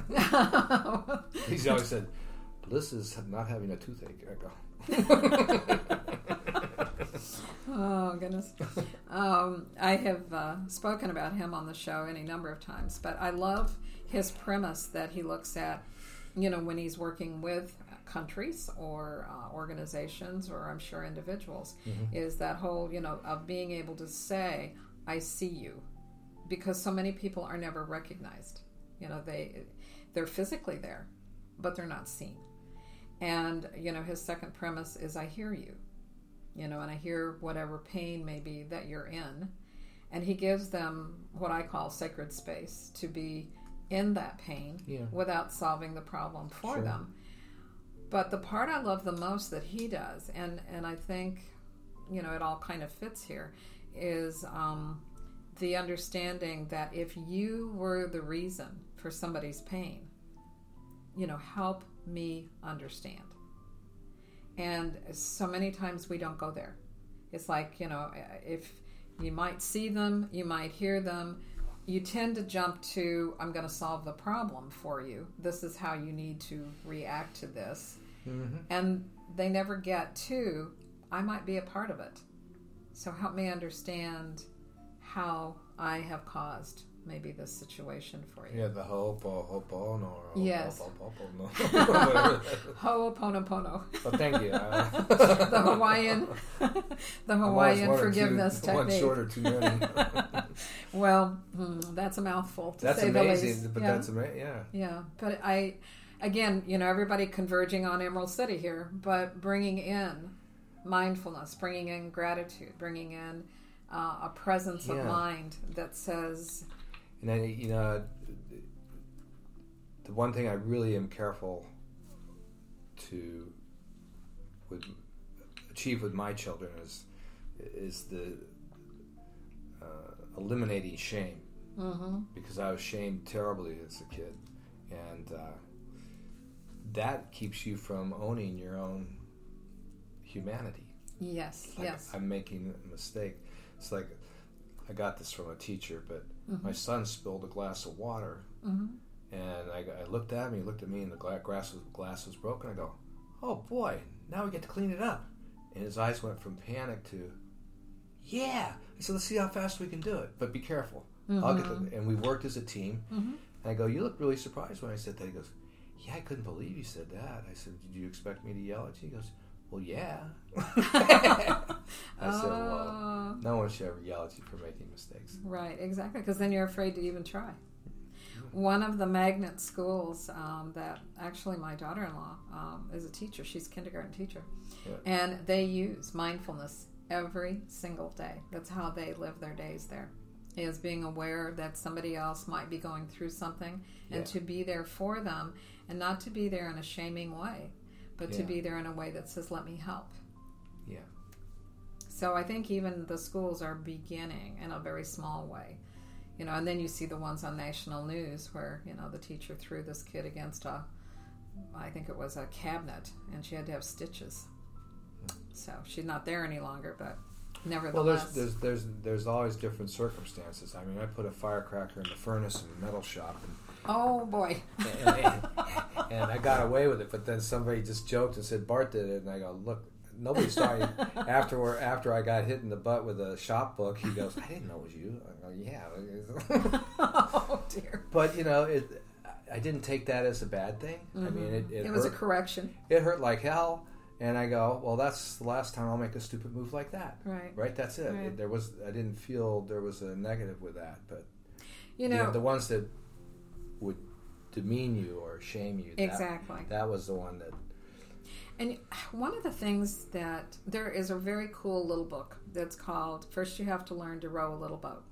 him. He's always said, "Bliss is not having a toothache." I go. Oh, goodness. Um, I have uh, spoken about him on the show any number of times, but I love his premise that he looks at, you know, when he's working with countries or uh, organizations or I'm sure individuals, Mm-hmm. is that whole, you know, of being able to say, I see you. Because so many people are never recognized. You know, they, they're physically there, but they're not seen. And, you know, his second premise is I hear you. You know, and I hear whatever pain maybe that you're in. And he gives them what I call sacred space to be in that pain Yeah. without solving the problem for Sure. them. But the part I love the most that he does, and, and I think, you know, it all kind of fits here, is um, the understanding that if you were the reason for somebody's pain, you know, help me understand. And so many times we don't go there. It's like, you know, if you might see them, you might hear them, you tend to jump to, I'm going to solve the problem for you. This is how you need to react to this. Mm-hmm. And they never get to, I might be a part of it. So help me understand how I have caused maybe this situation for you. Yeah, the Ho'oponopono. Or Yes. Ho'oponopono, whatever. Ho'oponopono. Well, thank you. The Hawaiian, the Hawaiian one or forgiveness two, technique. One short or too many. Well, hmm, that's a mouthful to That's say the amazing, least. but yeah. that's amazing. Yeah. Yeah, but I, again, you know, everybody converging on Emerald City here, but bringing in mindfulness, bringing in gratitude, bringing in uh, a presence Yeah. of mind that says, And then, you know, the one thing I really am careful to would achieve with my children is is the uh, eliminating shame, mm-hmm, because I was shamed terribly as a kid, and uh, that keeps you from owning your own humanity. yes, Like, yes, I'm making a mistake. It's like I got this from a teacher, but mm-hmm, my son spilled a glass of water, mm-hmm, and I, I looked at him. He looked at me, and the gla- glass was, glass was broken. I go, "Oh boy, now we get to clean it up." And his eyes went from panic to, "Yeah." I said, "Let's see how fast we can do it, but be careful." mm-hmm, I'll get the, and we worked as a team. mm-hmm. And I go, "You look really surprised when I said that." He goes, "Yeah, I couldn't believe you said that." I said, "Did you expect me to yell at you?" He goes, well, yeah. I said, well, Oh. no one should ever yell at you for making mistakes. Right, exactly, because then you're afraid to even try. One of the magnet schools um, that actually my daughter-in-law um, is a teacher. She's a kindergarten teacher. Yeah. And they use mindfulness every single day. That's how they live their days there, is being aware that somebody else might be going through something and Yeah. to be there for them, and not to be there in a shaming way, but to Yeah. be there in a way that says, let me help. Yeah. So I think even the schools are beginning in a very small way. You know, and then you see the ones on national news where, you know, the teacher threw this kid against a, I think it was a cabinet, and she had to have stitches. So she's not there any longer, but Well, nevertheless. there's, there's there's there's always different circumstances. I mean, I put a firecracker in the furnace in a metal shop, and oh, boy. and, and, and I got away with it. But then somebody just joked and said Bart did it, and I go, look, nobody saw you. After after I got hit in the butt with a shop book, he goes, I didn't know it was you. I go, yeah. Oh, dear. But you know, it. I didn't take that as a bad thing. Mm-hmm. I mean, it it, It was a hurt. correction. It hurt like hell. And I go, well, that's the last time I'll make a stupid move like that. Right. Right. That's it. Right. It- There was. I didn't feel there was a negative with that, but. You You know, know, the ones that would demean you or shame you. That, exactly. That was the one that. And one of the things that there is a very cool little book that's called First You Have to Learn to Row a Little Boat.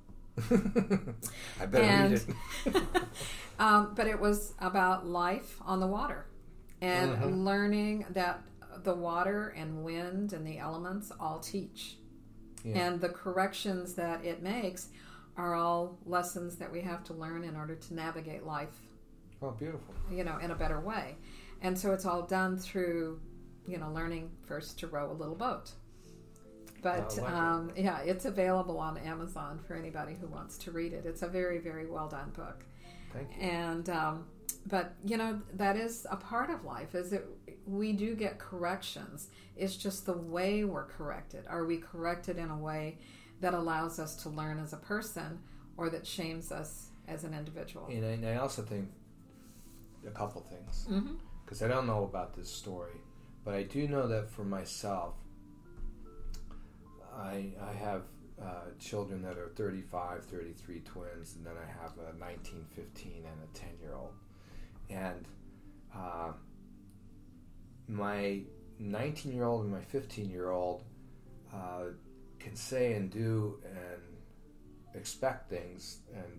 I better And- read it. um, but it was about life on the water and Mhm. learning that the water and wind and the elements all teach. Yeah. And the corrections that it makes are all lessons that we have to learn in order to navigate life, Oh, beautiful. you know, in a better way. And so it's all done through, you know, learning first to row a little boat. But I like it. um, yeah, it's available on Amazon for anybody who wants to read it. It's a very, very well done book. Thank you. And um, but you know, that is a part of life. Is that we do get corrections. It's just the way we're corrected. Are we corrected in a way that allows us to learn as a person, or that shames us as an individual? And I, and I also think a couple things. Mm-hmm. Because I don't know about this story, but I do know that for myself, I I have uh, children that are thirty-five, thirty-three twins, and then I have a nineteen, fifteen, and a ten-year-old. And uh, my nineteen-year-old and my fifteen-year-old uh, can say and do and expect things, and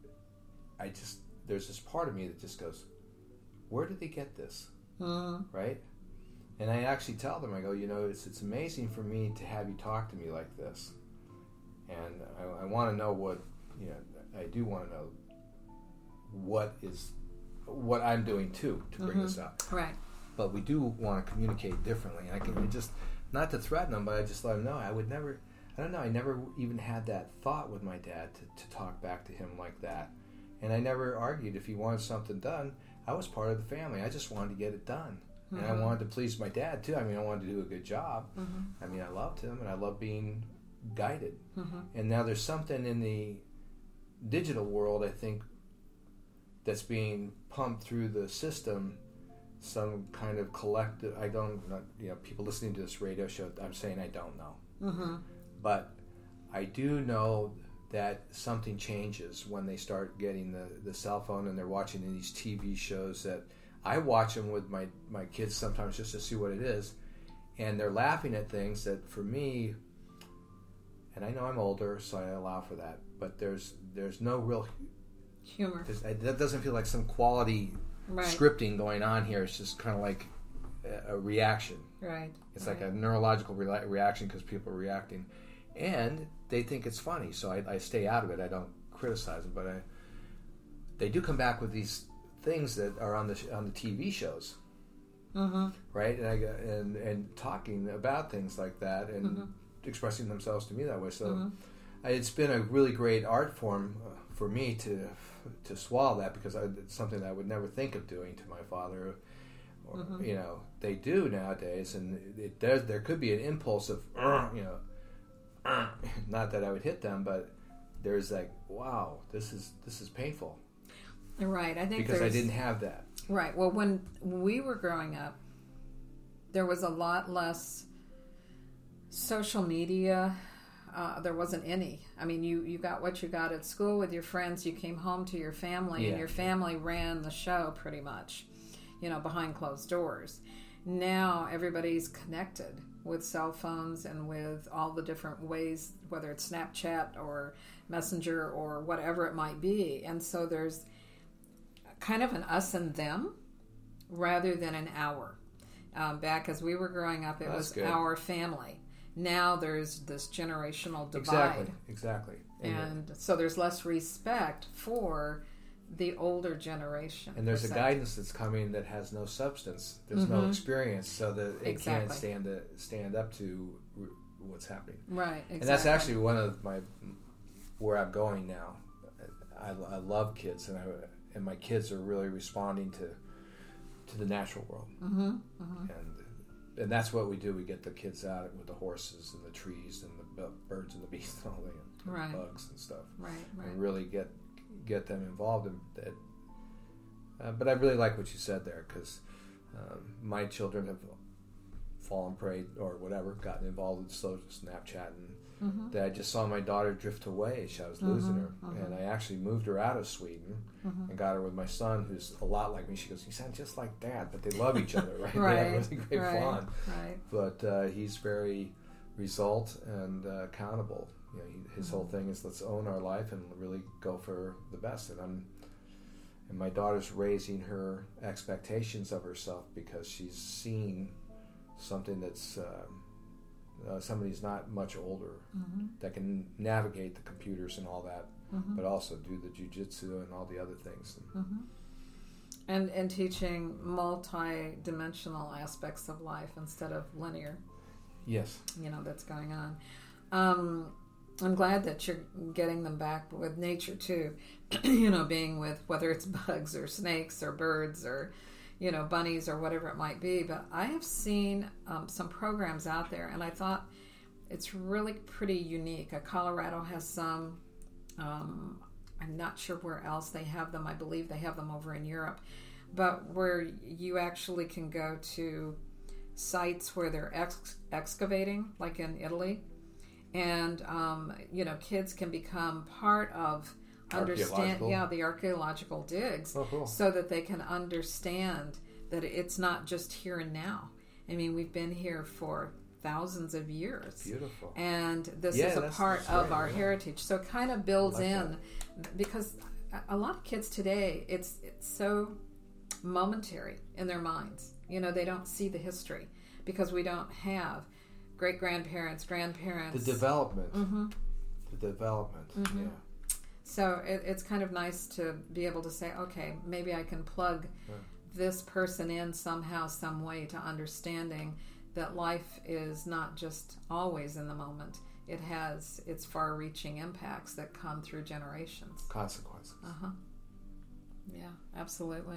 I just, there's this part of me that just goes, where did they get this? Mm. Right? And I actually tell them, I go, you know, it's it's amazing for me to have you talk to me like this. And I, I want to know what, you know, I do want to know what is, what I'm doing too to bring Mhm. this up. Right. But we do want to communicate differently. I can just, not to threaten them, but I just let them know I would never, I don't know, I never even had that thought with my dad to, to talk back to him like that. And I never argued if he wanted something done. I was part of the family. I just wanted to get it done. And I Mhm. wanted to please my dad too. I mean, I wanted to do a good job. Mm-hmm. I mean, I loved him and I loved being guided. Mm-hmm. And now there's something in the digital world, I think, that's being pumped through the system, some kind of collective, I don't, not, you know, people listening to this radio show, I'm saying I don't know. Mm-hmm. But I do know that something changes when they start getting the, the cell phone and they're watching these T V shows that I watch them with my, my kids sometimes just to see what it is. And they're laughing at things that for me, and I know I'm older, so I allow for that, but there's there's no real, Humor. there's, that doesn't feel like some quality Right. scripting going on here. It's just kind of like a, a reaction. Right. It's right. like a neurological re- reaction because people are reacting. And they think it's funny, so I, I stay out of it. I don't criticize them, but I, they do come back with these things that are on the on the T V shows, Mm-hmm. right? And I go- and and talking about things like that and Mhm. expressing themselves to me that way. So Mhm. I, it's been a really great art form uh, for me to to swallow that because I, it's something that I would never think of doing to my father. Or, Mhm. you know, they do nowadays, and it does. There could be an impulse of, uh, you know, uh, not that I would hit them, but there's like, wow, this is this is painful Right. I think because I there's- didn't have that. Right. Well, when we were growing up, there was a lot less social media. Uh, there wasn't any. I mean, you, you got what you got at school with your friends. You came home to your family, Yeah. and your family ran the show pretty much, you know, behind closed doors. Now everybody's connected with cell phones and with all the different ways, whether it's Snapchat or Messenger or whatever it might be. And so there's kind of an us and them rather than an our. Um, back as we were growing up, it That's was good. our family. Now there's this generational divide. Exactly, exactly. And, And so there's less respect for the older generation. and there's per a se. guidance that's coming that has no substance. There's no Mhm. experience, so that it Exactly. can't stand to stand up to r- what's happening. Right, exactly. And that's actually one of my where I'm going now. I, I love kids, and I and my kids are really responding to to the natural world, Mm-hmm, mm-hmm. and and that's what we do. We get the kids out with the horses and the trees and the bu- birds and the bees and all the, the Right. bugs and stuff, Right, right. and really get get them involved in that. Uh, but I really like what you said there, because um, my children have fallen prey or whatever, gotten involved with so Snapchat, and Mm-hmm. that I just saw my daughter drift away. She, I was losing her, mhm. and I actually moved her out of Sweden Mhm. and got her with my son, who's a lot like me. She goes, "You sound just like Dad," but they love each other, right? Right, They have really great right, bond. right. But uh, he's very result and uh, accountable. You know, he, his whole thing is let's own our life and really go for the best. And I'm, and my daughter's raising her expectations of herself because she's seen something that's um, uh, somebody who's not much older Mm-hmm. that can navigate the computers and all that, Mm-hmm. but also do the jujitsu and all the other things. Mm-hmm. And and teaching multi-dimensional aspects of life instead of linear. Yes. You know, that's going on. Um, I'm glad that you're getting them back with nature too. You know, being with whether it's bugs or snakes or birds or, you know, bunnies or whatever it might be. But I have seen um, some programs out there, and I thought it's really pretty unique. Uh, Colorado has some. Um, I'm not sure where else they have them. I believe they have them over in Europe, but where you actually can go to sites where they're ex- excavating, like in Italy, and um, you know, kids can become part of understand, Archaeological? yeah, the archaeological digs, Oh, cool. so that they can understand that it's not just here and now. I mean, we've been here for thousands of years. Beautiful. And this Yeah, is a that's- part that's of right, our yeah. heritage. So it kind of builds I like in, because a- a lot of kids today, it's it's so momentary in their minds. You know, they don't see the history because we don't have great grandparents, grandparents. The development. Mhm. The development. Mhm. Yeah. So it, it's kind of nice to be able to say, okay, maybe I can plug Yeah. this person in somehow, some way to understanding that life is not just always in the moment. It has its far-reaching impacts that come through generations. Consequences. Uh-huh. Yeah, absolutely.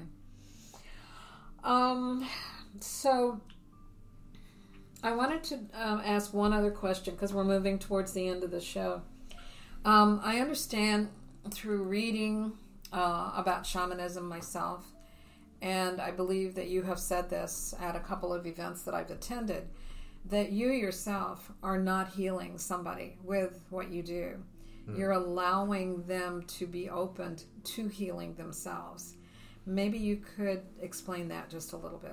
Um, so I wanted to um, ask one other question because we're moving towards the end of the show. Um, I understand through reading uh, about shamanism myself, and I believe that you have said this at a couple of events that I've attended, that you yourself are not healing somebody with what you do. Mm. You're allowing them to be opened to healing themselves. Maybe you could explain that just a little bit.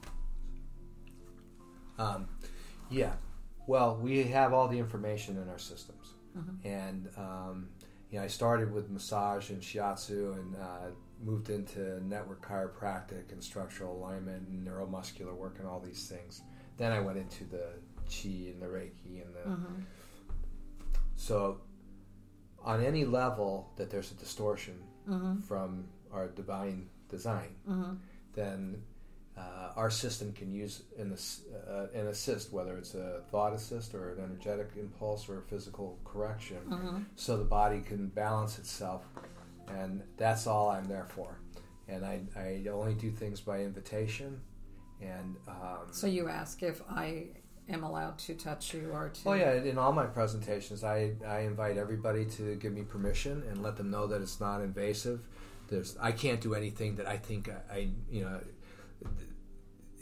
Um, yeah. Well, we have all the information in our systems. Mm-hmm. And, um, you know, I started with massage and shiatsu and uh, moved into network chiropractic and structural alignment and neuromuscular work and all these things. Then I went into the chi and the reiki and the... Mm-hmm. So on any level that there's a distortion mm-hmm. from our divine design, mm-hmm. then uh, our system can use an, uh, an assist, whether it's a thought assist or an energetic impulse or a physical correction, mm-hmm. so the body can balance itself. And that's all I'm there for. And I, I only do things by invitation. And um, so you ask if I am allowed to touch you or to... Oh yeah, in all my presentations, I, I invite everybody to give me permission and let them know that it's not invasive. There's I can't do anything that I think I, I you know,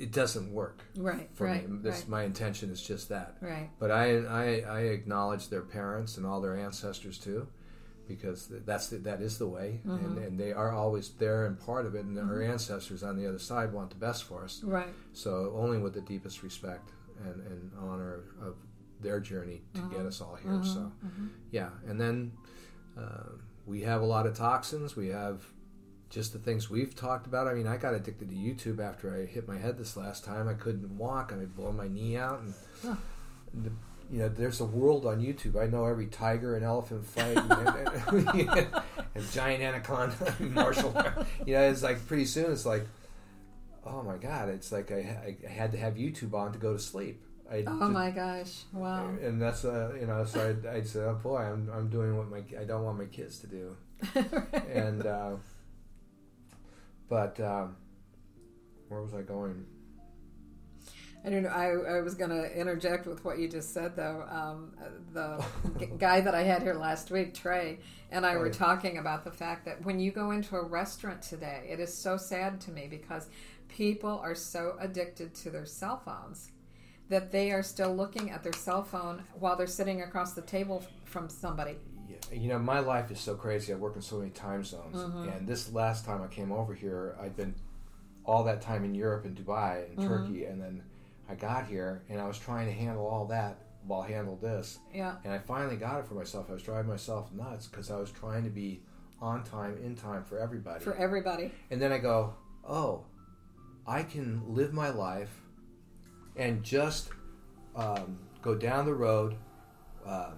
it doesn't work. Right, for right, me. This right. My intention is just that. Right. But I, I, I acknowledge their parents and all their ancestors too, because that's the, that is the way, Mm-hmm. and, and they are always there and part of it. And mm-hmm. our ancestors on the other side want the best for us. Right. So only with the deepest respect and, and honor of their journey to Mm-hmm. get us all here. Mm-hmm. So Mm-hmm. yeah, and then uh, we have a lot of toxins. We have just the things we've talked about. I mean, I got addicted to YouTube after I hit my head this last time. I couldn't walk. I would blow my knee out, and Huh. the, you know, there's a world on YouTube. I know every tiger and elephant fight, and, and, and giant anaconda, martial. You know, it's like pretty soon it's like, oh my God! It's like I, I had to have YouTube on to go to sleep. I Oh just, my gosh! Wow. And that's uh, you know, so I'd, I'd say, oh boy, I'm I'm doing what my I don't want my kids to do, Right. and uh, but um, where was I going? I don't know. I, I was going to interject with what you just said, though. Um, the g- guy that I had here last week, Trey, and I were Right. talking about the fact that when you go into a restaurant today, it is so sad to me because people are so addicted to their cell phones that they are still looking at their cell phone while they're sitting across the table from somebody. Yeah, you know, my life is so crazy. I work in so many time zones, Mm-hmm. and this last time I came over here, I'd been all that time in Europe and Dubai and Mm-hmm. Turkey, and then I got here, and I was trying to handle all that while I handled this. Yeah. And I finally got it for myself. I was driving myself nuts because I was trying to be on time, in time for everybody. For everybody. And then I go, oh, I can live my life and just um, go down the road um,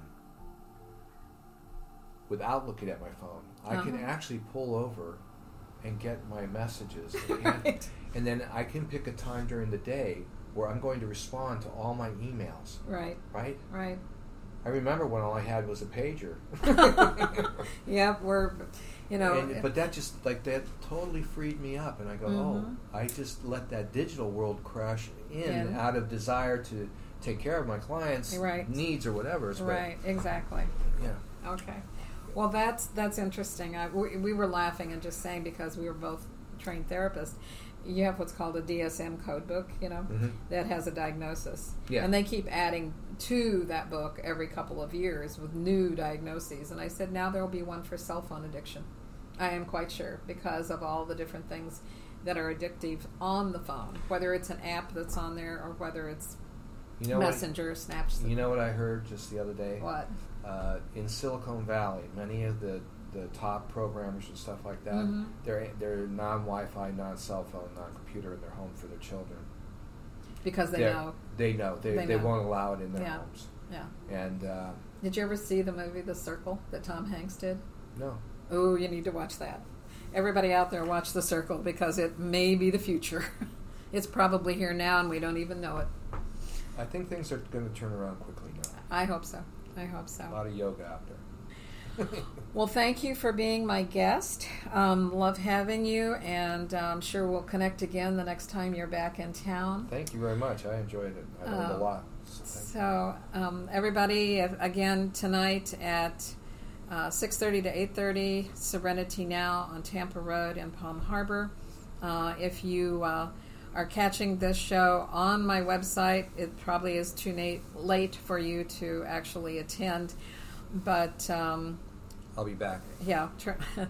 without looking at my phone. I can Uh-huh. actually pull over and get my messages. And, Right. and then I can pick a time during the day where I'm going to respond to all my emails, Right. right? Right. I remember when all I had was a pager. Yep. We're, you know. And, but that just, like, that totally freed me up. And I go, Mhm. oh, I just let that digital world crush in In. out of desire to take care of my clients' Right. needs or whatever. But, Right. Exactly. yeah. Okay. Well, that's that's interesting. I, we, we were laughing and just saying because we were both trained therapists. You have what's called a D S M code book, you know, Mhm. that has a diagnosis. Yeah. And they keep adding to that book every couple of years with new diagnoses. And I said, now there will be one for cell phone addiction. I am quite sure because of all the different things that are addictive on the phone, whether it's an app that's on there or whether it's You know Messenger, what, Snapchat. You know what I heard just the other day? What? Uh, in Silicon Valley, many of the, the top programmers and stuff like that, Mhm. they're they're non-Wi-Fi, non-cell phone, non-computer in their home for their children. Because they They're- know. They know. They, They they, know. won't allow it in their Yeah. homes. Yeah. And uh, Did you ever see the movie The Circle that Tom Hanks did? no. Oh, you need to watch that. Everybody out there, watch The Circle because it may be the future. It's probably here now and we don't even know it. I think things are going to turn around quickly now. I hope so. I hope so. A lot of yoga out there. Well, thank you for being my guest. Um, love having you, and I'm sure we'll connect again the next time you're back in town. Thank you very much. I enjoyed it. I learned Uh, a lot. So thank you. So, um, everybody, uh, again tonight at uh, six thirty to eight thirty, Serenity Now on Tampa Road in Palm Harbor. Uh, if you uh, are catching this show on my website, it probably is too na- late for you to actually attend. But um, I'll be back. yeah, tr-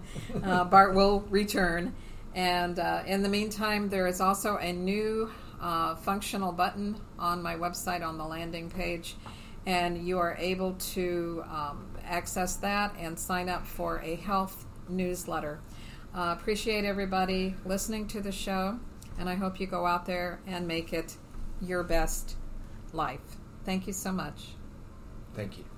uh, Bart will return. And uh, in the meantime, there is also a new uh, functional button on my website on the landing page, and you are able to um, access that and sign up for a health newsletter. Uh, appreciate everybody listening to the show, and I hope you go out there and make it your best life. Thank you so much. Thank you.